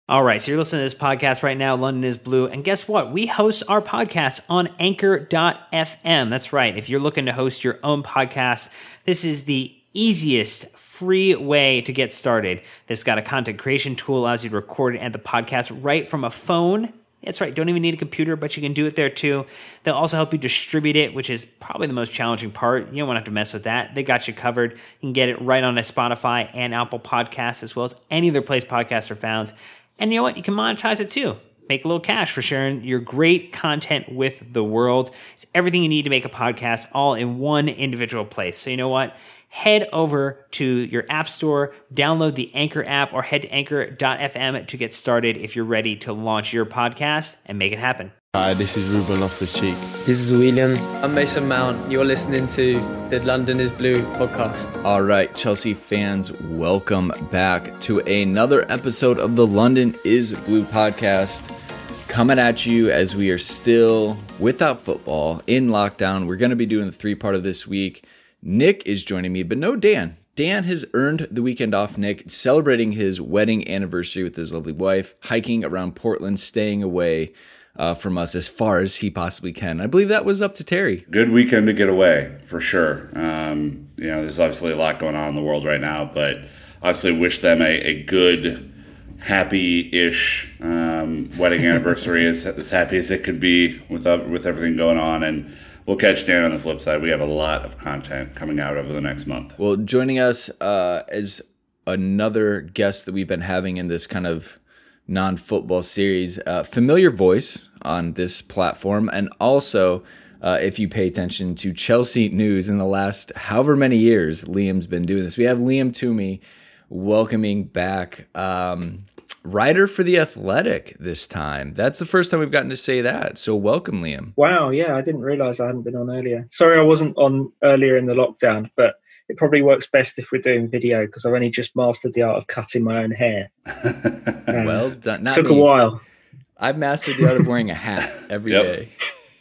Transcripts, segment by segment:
All right, so you're listening to this podcast right now, London is Blue, and guess what? We host our podcast on Anchor.fm. That's right. If you're looking to host your own podcast, this is the easiest free way to get started. This got a content creation tool, allows you to record and add the podcast right from a phone. That's right, don't even need a computer, but you can do it there too. They'll also help you distribute it, which is probably the most challenging part. You don't want to have to mess with that. They got you covered. You can get it right on a Spotify and Apple Podcasts, as well as any other place podcasts are found. And you know what? You can monetize it too. Make a little cash for sharing your great content with the world. It's everything you need to make a podcast all in one individual place. So you know what? Head over to your app store, download the Anchor app, or head to anchor.fm to get started if you're ready to launch your podcast and make it happen. Hi, this is Ruben Loftus-Cheek. This is William. I'm Mason Mount. You're listening to the London is Blue podcast. All right, Chelsea fans, welcome back to another episode of the London is Blue podcast. Coming at you as we are still without football in lockdown. We're going to be doing the 3-part of this week. Nick is joining me, but no Dan. Dan has earned the weekend off, Nick, celebrating his wedding anniversary with his lovely wife, hiking around Portland, staying away from us as far as he possibly can. I believe that was up to Terry. Good weekend to get away, for sure. There's obviously a lot going on in the world right now, but obviously wish them a good, happy-ish wedding anniversary, as happy as it could be with everything going on. And we'll catch Dan on the flip side. We have a lot of content coming out over the next month. Well, joining us as another guest that we've been having in this kind of non-football series, familiar voice on this platform, and also if you pay attention to Chelsea news in the last however many years Liam's been doing this. We have Liam Toomey welcoming back writer for The Athletic this time. That's the first time we've gotten to say that. So welcome, Liam. Wow, yeah, I didn't realise I hadn't been on earlier. Sorry I wasn't on earlier in the lockdown, but it probably works best if we're doing video because I've only just mastered the art of cutting my own hair. Well done. Took a while. I've mastered the art of wearing a hat every day.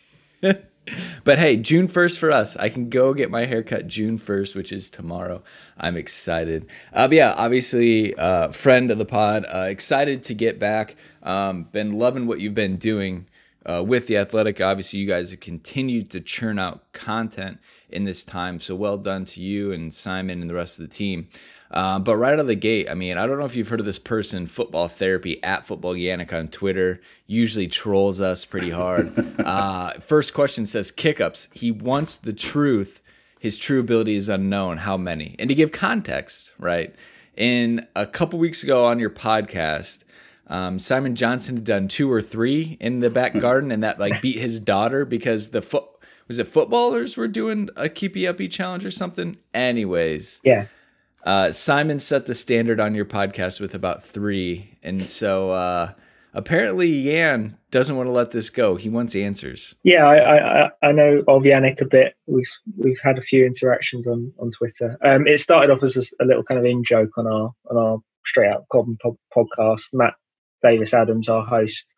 But hey, June 1st for us. I can go get my hair cut June 1st, which is tomorrow. I'm excited. But yeah, obviously, friend of the pod. Excited to get back. Been loving what you've been doing with The Athletic. Obviously, you guys have continued to churn out content in this time. So well done to you and Simon and the rest of the team. But right out of the gate, I mean, I don't know if you've heard of this person, Football Therapy, at Football Yannick on Twitter, usually trolls us pretty hard. First question says, kick-ups. He wants the truth. His true ability is unknown. How many? And to give context, right, in a couple weeks ago on your podcast, Simon Johnson had done 2 or 3 in the back garden, and that like beat his daughter because was it footballers were doing a keepy uppy challenge or something? Anyways. Yeah. Simon set the standard on your podcast with about 3. And so apparently Yan doesn't want to let this go. He wants answers. Yeah, I know of Yannick a bit. We've had a few interactions on Twitter. It started off as a little kind of in-joke on our Straight Out Cobham podcast. Matt Davis Adams, our host,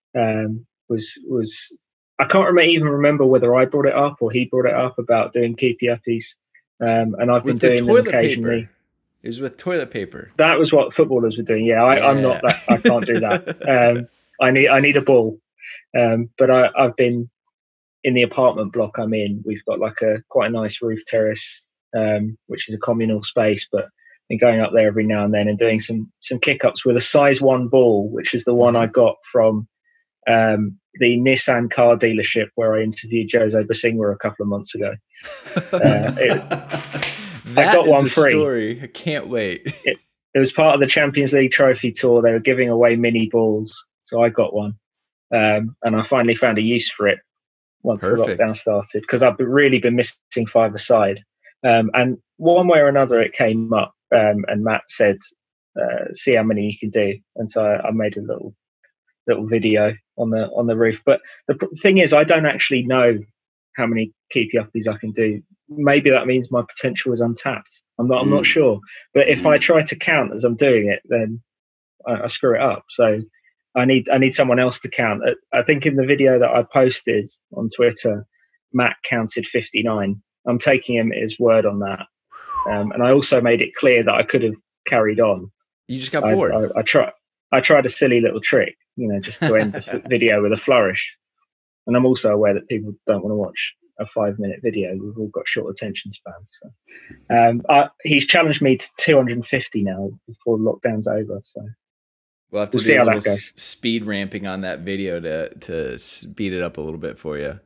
was I can't even remember whether I brought it up or he brought it up about doing keepy uppies. And I've been doing them occasionally. Paper. It was with toilet paper. That was what footballers were doing. Yeah, I'm not that. I can't do that. I need a ball. But I've been in the apartment block I'm in. We've got like quite a nice roof terrace, which is a communal space. But I'm going up there every now and then and doing some kick ups with a size 1 ball, which is the one I got from the Nissan car dealership where I interviewed Jose Basingwa a couple of months ago. I got one free. Story. I can't wait. It was part of the Champions League trophy tour. They were giving away mini balls, so I got one, and I finally found a use for it once the lockdown started because I've really been missing 5-a-side. And one way or another, it came up, and Matt said, "See how many you can do," and so I made a little video on the roof. But the thing is, I don't actually know how many keepy uppies I can do. Maybe that means my potential is untapped. I'm not sure. But if I try to count as I'm doing it, then I screw it up. So I need someone else to count. I think in the video that I posted on Twitter, Matt counted 59. I'm taking him at his word on that. And I also made it clear that I could have carried on. You just got bored. I tried. I tried a silly little trick, just to end the video with a flourish. And I'm also aware that people don't want to watch a 5-minute video. We've all got short attention spans. So. He's challenged me to 250 now before lockdown's over. So we'll have to do a little speed ramping on that video to speed it up a little bit for you.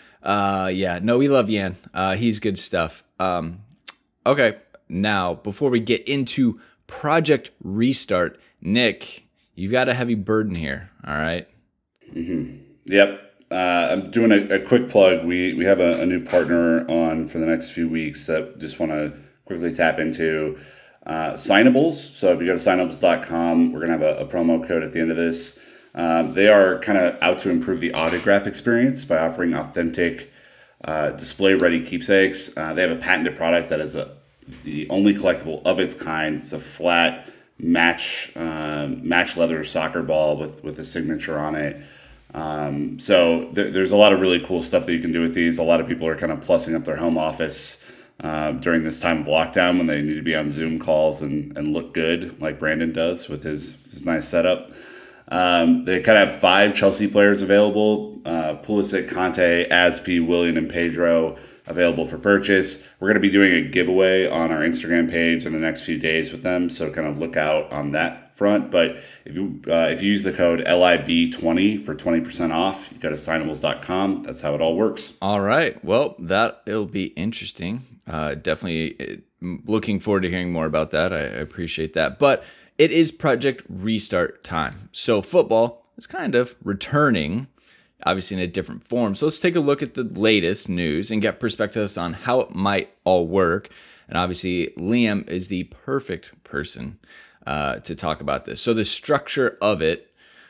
We love Yan. He's good stuff. Okay, now before we get into Project Restart, Nick, you've got a heavy burden here. All right. Mm-hmm. Yep. I'm doing a quick plug. We have a new partner on for the next few weeks that just want to quickly tap into Signables. So if you go to signables.com, we're going to have a promo code at the end of this. They are kind of out to improve the autograph experience by offering authentic display-ready keepsakes. They have a patented product that is the only collectible of its kind. It's a flat match leather soccer ball with a signature on it. So there's a lot of really cool stuff that you can do with these. A lot of people are kind of plussing up their home office during this time of lockdown when they need to be on Zoom calls and look good, like Brandon does with his nice setup. They kind of have 5 Chelsea players available: Pulisic, Conte, Azpi, Willian, and Pedro available for purchase. We're going to be doing a giveaway on our Instagram page in the next few days with them, so kind of look out on that front. But if you use the code LIB20 for 20% off, you go to signables.com. That's how it all works. All right. Well, it'll be interesting. Definitely looking forward to hearing more about that. I appreciate that. But it is Project Restart time. So football is kind of returning, obviously in a different form. So let's take a look at the latest news and get perspectives on how it might all work. And obviously, Liam is the perfect person to talk about this. So the structure of it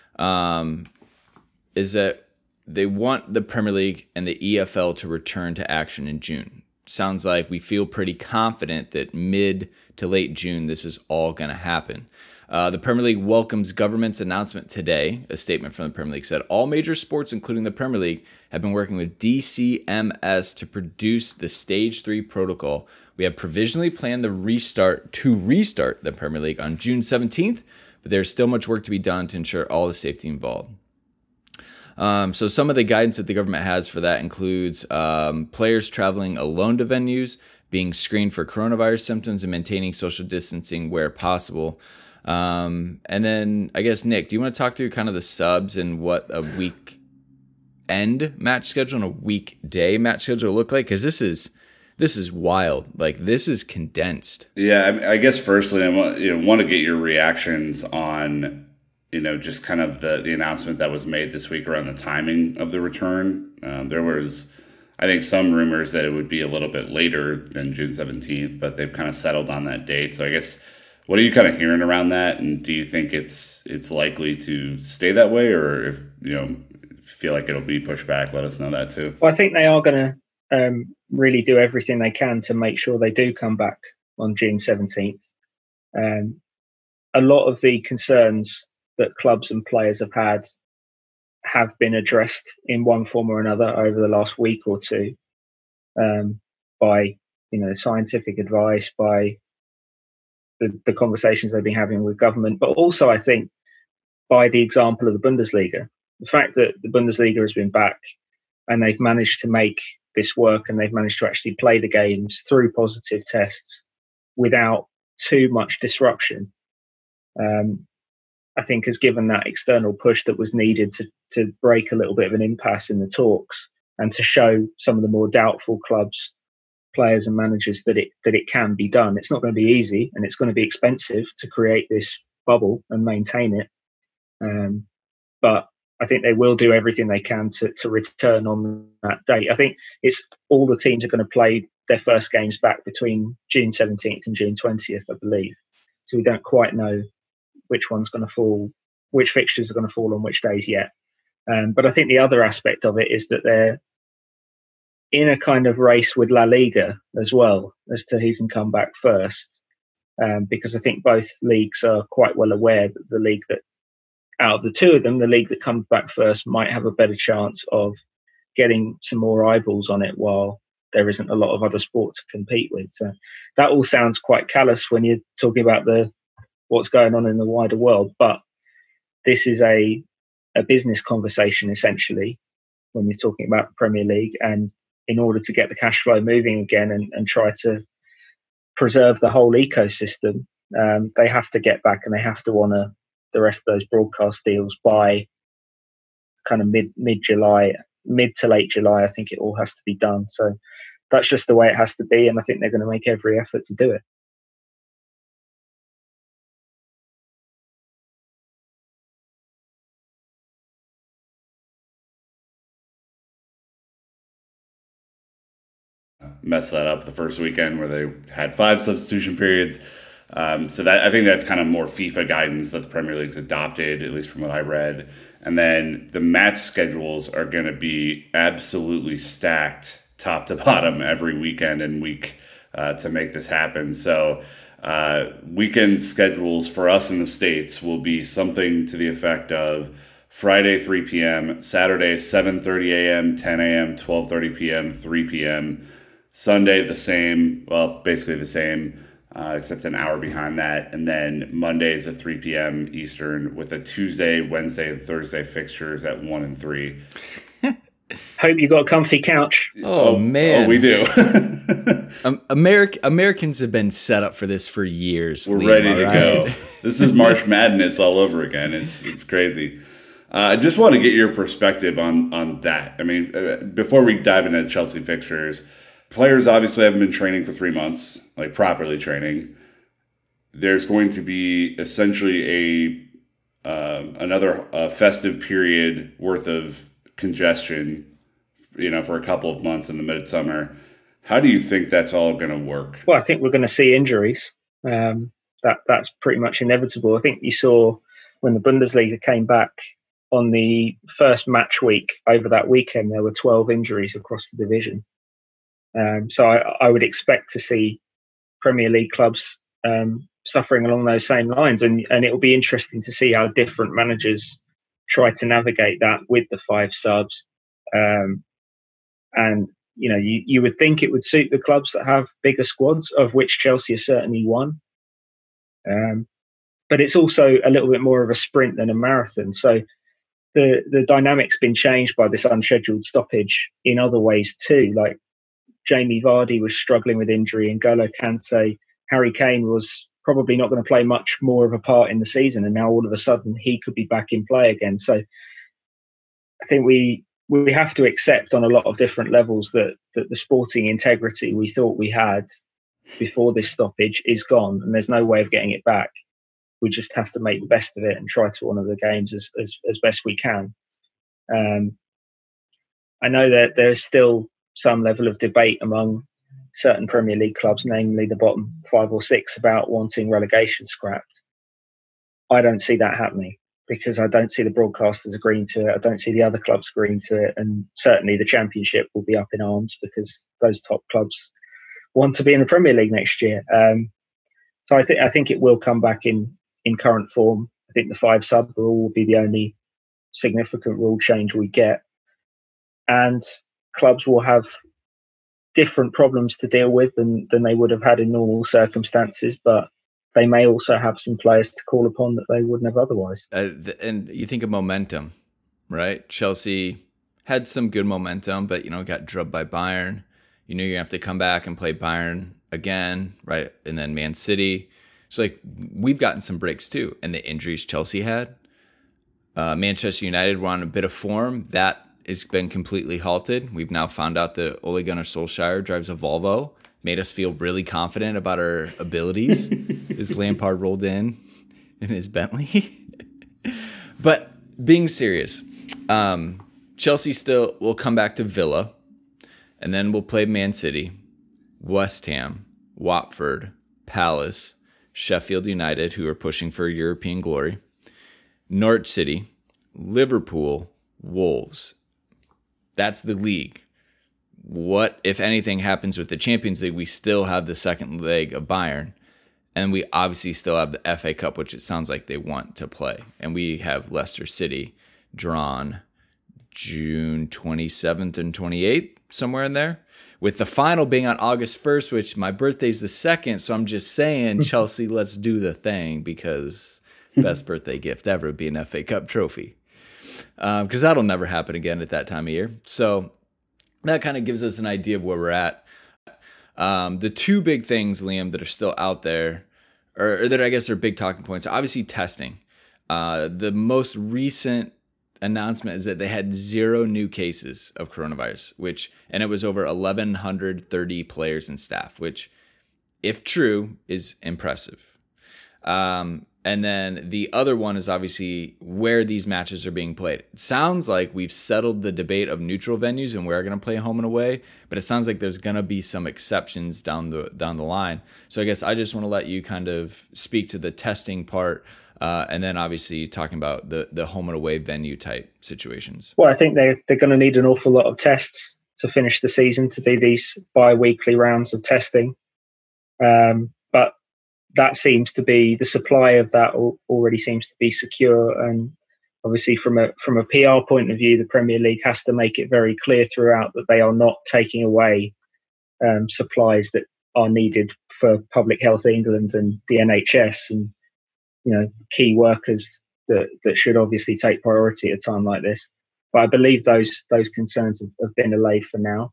is that they want the Premier League and the EFL to return to action in June. Sounds like we feel pretty confident that mid to late June, this is all going to happen. The Premier League welcomes government's announcement today. A statement from the Premier League said, all major sports, including the Premier League, have been working with DCMS to produce the Stage 3 protocol. We have provisionally planned to restart the Premier League on June 17th, but there's still much work to be done to ensure all the safety involved. So some of the guidance that the government has for that includes players traveling alone to venues, being screened for coronavirus symptoms, and maintaining social distancing where possible. And then I guess, Nick, do you want to talk through kind of the subs and what a weekend match schedule and a weekday match schedule look like? Because this is wild. Like, this is condensed. Yeah, I guess firstly, I want to get your reactions on just kind of the announcement that was made this week around the timing of the return. There was, I think, some rumors that it would be a little bit later than June 17th, but they've kind of settled on that date. So I guess, what are you kind of hearing around that? And do you think it's likely to stay that way, or if feel like it'll be pushed back, let us know that too. Well, I think they are going to really do everything they can to make sure they do come back on June 17th. A lot of the concerns that clubs and players have been addressed in one form or another over the last week or two by scientific advice, by the conversations they've been having with government, but also I think by the example of the Bundesliga. The fact that the Bundesliga has been back and they've managed to make this work and they've managed to actually play the games through positive tests without too much disruption, I think has given that external push that was needed to break a little bit of an impasse in the talks and to show some of the more doubtful clubs, players and managers that it can be done. It's not going to be easy and it's going to be expensive to create this bubble and maintain it. But I think they will do everything they can to return on that date. I think it's all the teams are going to play their first games back between June 17th and June 20th, I believe. So we don't quite know which one's going to fall, which fixtures are going to fall on which days yet. But I think the other aspect of it is that they're in a kind of race with La Liga as well as to who can come back first. Because I think both leagues are quite well aware that the league that, out of the two of them, the league that comes back first might have a better chance of getting some more eyeballs on it while there isn't a lot of other sport to compete with. So that all sounds quite callous when you're talking about what's going on in the wider world. But this is a business conversation essentially when you're talking about the Premier League, and in order to get the cash flow moving again and try to preserve the whole ecosystem, they have to get back and they have to honour the rest of those broadcast deals by kind of mid to late July. I think it all has to be done. So that's just the way it has to be, and I think they're going to make every effort to do it. Messed that up the first weekend where they had 5 substitution periods. So that, I think that's kind of more FIFA guidance that the Premier League's adopted, at least from what I read. And then the match schedules are going to be absolutely stacked top to bottom every weekend and week to make this happen. So weekend schedules for us in the States will be something to the effect of Friday 3 p.m., Saturday 7:30 a.m., 10 a.m., 12:30 p.m., 3 p.m., Sunday the same, well, basically the same, except an hour behind that. And then Mondays at 3 p.m. Eastern with a Tuesday, Wednesday, and Thursday fixtures at 1 and 3. Hope you got a comfy couch. Oh man. Oh, we do. Americans have been set up for this for years. We're Liam, ready to right? go. This is March Madness all over again. It's crazy. I just want to get your perspective on that. I mean, before we dive into Chelsea fixtures, players obviously haven't been training for 3 months, like properly training. There's going to be essentially another festive period worth of congestion, for a couple of months in the midsummer. How do you think that's all going to work? Well, I think we're going to see injuries. That's pretty much inevitable. I think you saw when the Bundesliga came back on the first match week over that weekend, there were 12 injuries across the division. So I would expect to see Premier League clubs suffering along those same lines. And it will be interesting to see how different managers try to navigate that with the 5 subs. And, you would think it would suit the clubs that have bigger squads, of which Chelsea is certainly one. But it's also a little bit more of a sprint than a marathon. So the dynamic's been changed by this unscheduled stoppage in other ways too. Like Jamie Vardy was struggling with injury, and N'Golo Kante, Harry Kane was probably not going to play much more of a part in the season, and now all of a sudden he could be back in play again. So I think we have to accept on a lot of different levels that the sporting integrity we thought we had before this stoppage is gone, and there's no way of getting it back. We just have to make the best of it and try to honour the games as best we can. I know that there's still some level of debate among certain Premier League clubs, namely the bottom 5 or 6, about wanting relegation scrapped. I don't see that happening because I don't see the broadcasters agreeing to it. I don't see the other clubs agreeing to it. And certainly the Championship will be up in arms because those top clubs want to be in the Premier League next year. So I think it will come back in current form. I think the 5 sub rule will be the only significant rule change we get. And clubs will have different problems to deal with than they would have had in normal circumstances, but they may also have some players to call upon that they wouldn't have otherwise. And you think of momentum, right? Chelsea had some good momentum, but got drubbed by Bayern. You're going to have to come back and play Bayern again, right? And then Man City. So we've gotten some breaks too. And the injuries Chelsea had, Manchester United were on a bit of form. That has been completely halted. We've now found out that Ole Gunnar Solskjaer drives a Volvo, made us feel really confident about our abilities as Lampard rolled in his Bentley. But being serious, Chelsea still will come back to Villa, and then we'll play Man City, West Ham, Watford, Palace, Sheffield United, who are pushing for European glory, Norwich City, Liverpool, Wolves. That's the league. What, if anything, happens with the Champions League? We still have the second leg of Bayern, and we obviously still have the FA Cup, which it sounds like they want to play. And we have Leicester City drawn June 27th and 28th, somewhere in there, with the final being on August 1st, which my birthday's the 2nd, so I'm just saying, Chelsea, let's do the thing, because best birthday gift ever would be an FA Cup trophy. Because that'll never happen again at that time of year. So that kind of gives us an idea of where we're at. The two big things, Liam, that are still out there, or that I guess are big talking points, are obviously testing. The most recent announcement is that they had 0 new cases of coronavirus, and it was over 1,130 players and staff, which, if true, is impressive. And then the other one is obviously where these matches are being played. It sounds like we've settled the debate of neutral venues and we're going to play home and away, but it sounds like there's going to be some exceptions down the line. So I guess I just want to let you kind of speak to the testing part, and then obviously talking about the home and away venue type situations. Well, I think they're going to need an awful lot of tests to finish the season, to do these bi-weekly rounds of testing. But that seems to be, the supply of that already seems to be secure. And obviously from a PR point of view, the Premier League has to make it very clear throughout that they are not taking away supplies that are needed for Public Health England and the NHS and, key workers that should obviously take priority at a time like this. But I believe those concerns have been allayed for now.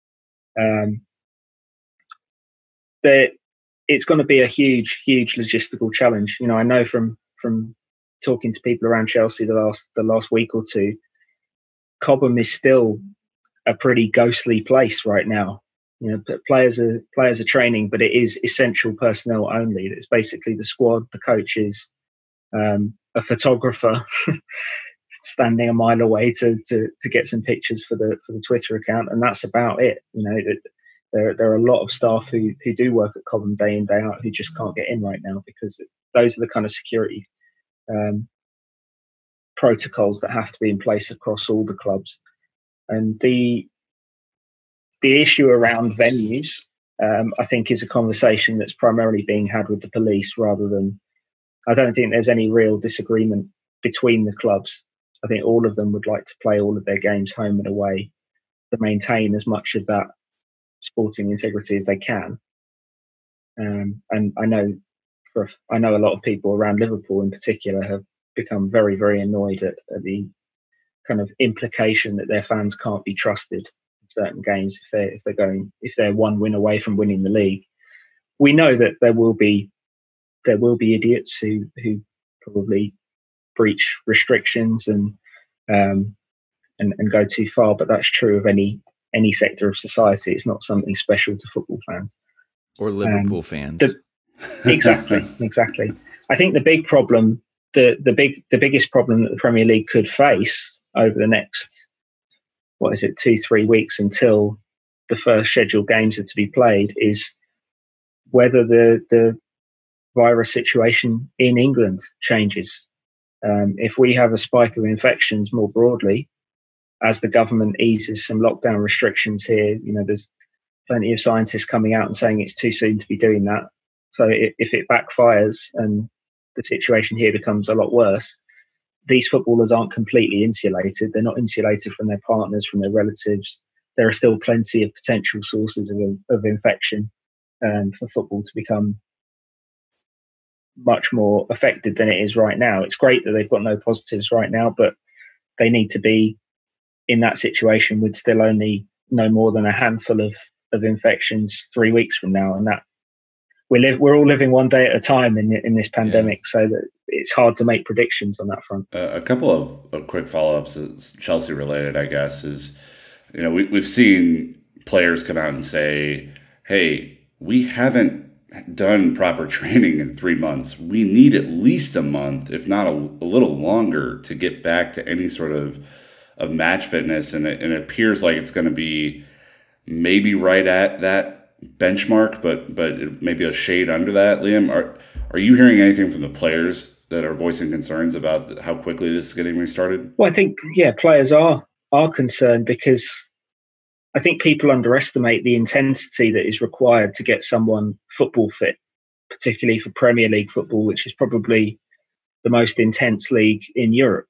It's going to be a huge logistical challenge. I know from talking to people around Chelsea the last week or two, Cobham is still a pretty ghostly place right now. Players are training, but it is essential personnel only. It's basically the squad, the coaches, a photographer standing a mile away to get some pictures for the Twitter account, and that's about it. There are a lot of staff who do work at Cobham day in, day out who just can't get in right now, because those are the kind of security protocols that have to be in place across all the clubs. And the issue around venues, I think, is a conversation that's primarily being had with the police rather than, I don't think there's any real disagreement between the clubs. I think all of them would like to play all of their games home and away to maintain as much of that sporting integrity as they can. And I know a lot of people around Liverpool in particular have become very, very annoyed at the kind of implication that their fans can't be trusted in certain games if they're one win away from winning the league. We know that there will be idiots who probably breach restrictions and go too far, but that's true of any sector of society. It's not something special to football fans or Liverpool fans. Exactly. I think the big problem, the biggest problem that the Premier League could face over the next 2-3 weeks until the first scheduled games are to be played, is whether the virus situation in England changes. If we have a spike of infections more broadly, as the government eases some lockdown restrictions here, there's plenty of scientists coming out and saying it's too soon to be doing that. So if it backfires and the situation here becomes a lot worse, these footballers aren't completely insulated. They're not insulated from their partners, from their relatives. There are still plenty of potential sources of infection for football to become much more affected than it is right now. It's great that they've got no positives right now, but they need to be in that situation with still only no more than a handful of infections 3 weeks from now, and that we're all living one day at a time in this pandemic, so that it's hard to make predictions on that front. A couple of quick follow-ups, Chelsea related, I guess, is we've seen players come out and say, "Hey, we haven't done proper training in 3 months. We need at least a month, if not a little longer, to get back to any sort of match fitness," and it appears like it's going to be maybe right at that benchmark, but maybe a shade under that. Liam, are you hearing anything from the players that are voicing concerns about how quickly this is getting restarted? Well, I think players are concerned, because I think people underestimate the intensity that is required to get someone football fit, particularly for Premier League football, which is probably the most intense league in Europe.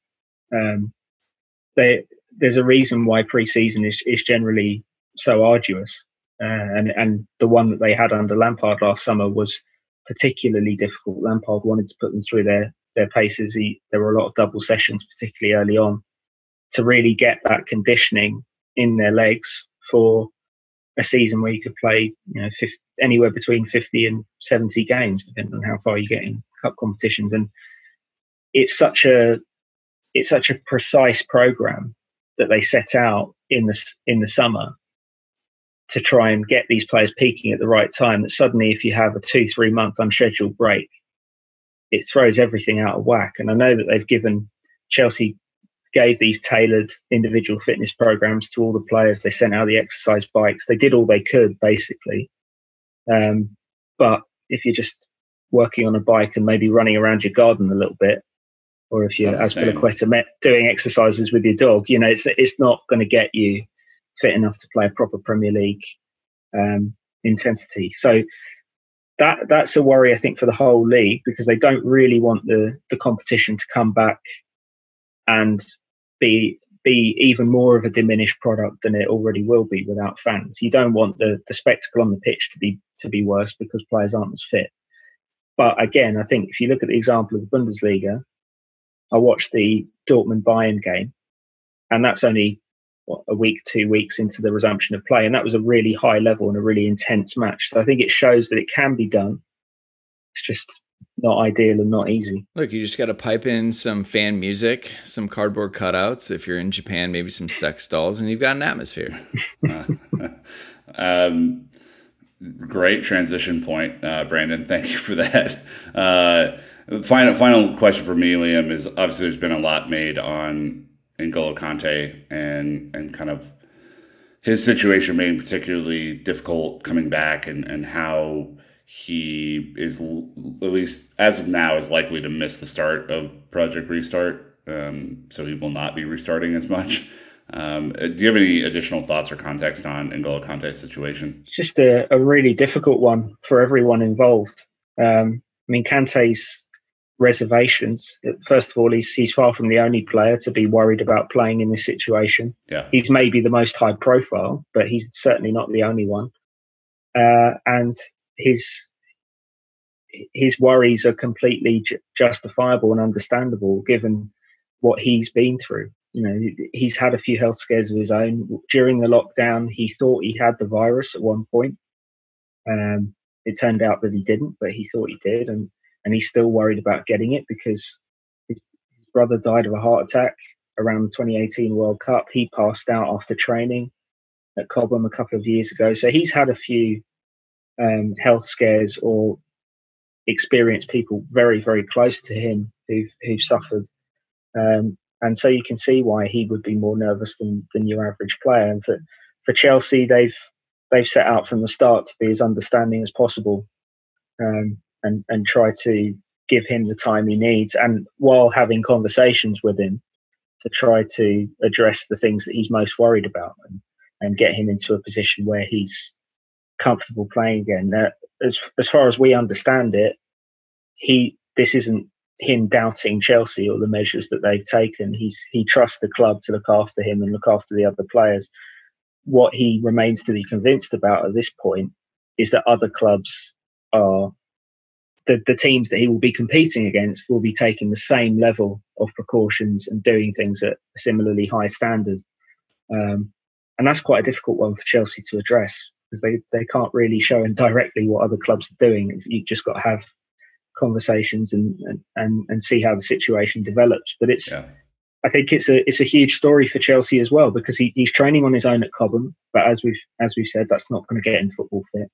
There's a reason why pre-season is generally so arduous, and the one that they had under Lampard last summer was particularly difficult. Lampard wanted to put them through their paces. There were a lot of double sessions, particularly early on, to really get that conditioning in their legs for a season where you could play, anywhere between 50 and 70 games, depending on how far you get in cup competitions. And it's such a precise program that they set out in the summer to try and get these players peaking at the right time, that suddenly if you have a 2-3 month unscheduled break, it throws everything out of whack. And I know that Chelsea gave these tailored individual fitness programs to all the players. They sent out the exercise bikes. They did all they could, basically. But if you're just working on a bike and maybe running around your garden a little bit, or if you're Azpilicueta doing exercises with your dog, it's not going to get you fit enough to play a proper Premier League intensity. So that's a worry, I think, for the whole league, because they don't really want the competition to come back and be even more of a diminished product than it already will be without fans. You don't want the spectacle on the pitch to be worse because players aren't as fit. But again, I think if you look at the example of the Bundesliga, I watched the Dortmund Bayern game, and that's only a week, 2 weeks into the resumption of play, and that was a really high level and a really intense match. So I think it shows that it can be done. It's just not ideal and not easy. Look, you just got to pipe in some fan music, some cardboard cutouts. If you're in Japan, maybe some sex dolls, and you've got an atmosphere. Great transition point, Brandon. Thank you for that. Final question for me, Liam, is obviously there's been a lot made on N'Golo Kante and kind of his situation being particularly difficult coming back, and how he is, at least as of now, is likely to miss the start of Project Restart. So he will not be restarting as much. Do you have any additional thoughts or context on N'Golo Kante's situation? It's just a really difficult one for everyone involved. Kante's reservations. First of all, he's far from the only player to be worried about playing in this situation. Yeah. He's maybe the most high profile, but he's certainly not the only one. And his worries are completely justifiable and understandable given what he's been through. He's had a few health scares of his own. During the lockdown, he thought he had the virus at one point. It turned out that he didn't, but he thought he did. And he's still worried about getting it because his brother died of a heart attack around the 2018 World Cup. He passed out after training at Cobham a couple of years ago. So he's had a few health scares or experienced people very, very close to him who've suffered. And so you can see why he would be more nervous than your average player. And for Chelsea, they've set out from the start to be as understanding as possible. And try to give him the time he needs, and while having conversations with him to try to address the things that he's most worried about and get him into a position where he's comfortable playing again. As far as we understand it, this isn't him doubting Chelsea or the measures that they've taken. He trusts the club to look after him and look after the other players. What he remains to be convinced about at this point is that other clubs are the teams that he will be competing against will be taking the same level of precautions and doing things at a similarly high standard. And that's quite a difficult one for Chelsea to address because they can't really show him directly what other clubs are doing. You've just got to have conversations and see how the situation develops. But I think it's a huge story for Chelsea as well, because he's training on his own at Cobham, but as we've said, that's not going to get him football fit.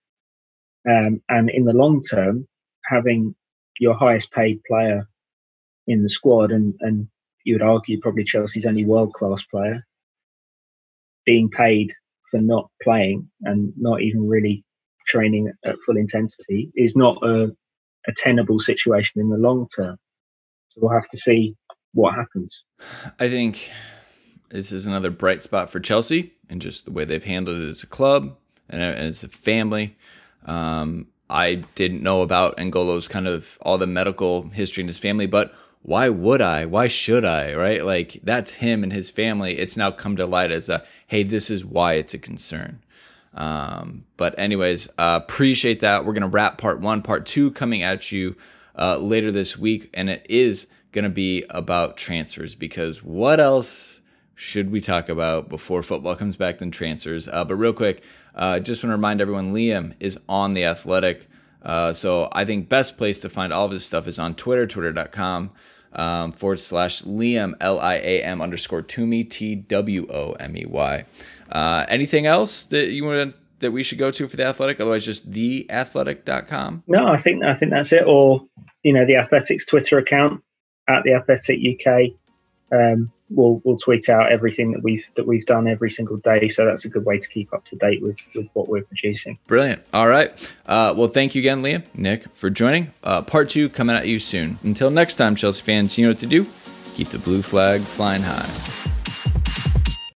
And in the long term, having your highest paid player in the squad, and you would argue probably Chelsea's only world-class player, being paid for not playing and not even really training at full intensity is not a tenable situation in the long term. So we'll have to see what happens. I think this is another bright spot for Chelsea and just the way they've handled it as a club and as a family. I didn't know about N'Golo's kind of all the medical history in his family, but why would I? Why should I? Right? Like, that's him and his family. It's now come to light as hey, this is why it's a concern. But anyways, appreciate that. We're going to wrap part 1. Part 2 coming at you later this week, and it is going to be about transfers, because what else should we talk about before football comes back than transfers? But real quick, just want to remind everyone, Liam is on The Athletic. So I think best place to find all of his stuff is on Twitter, twitter.com /Liam, LIAM_Twomey, TWOMEY. Anything else that you want that we should go to for The Athletic? Otherwise, just theathletic.com. No, I think that's it. Or, The Athletic's Twitter account at The Athletic UK. We'll tweet out everything that we've done every single day. So that's a good way to keep up to date with what we're producing. Brilliant. All right. Well, thank you again, Liam, Nick, for joining. Part 2 coming at you soon. Until next time, Chelsea fans, you know what to do. Keep the blue flag flying high.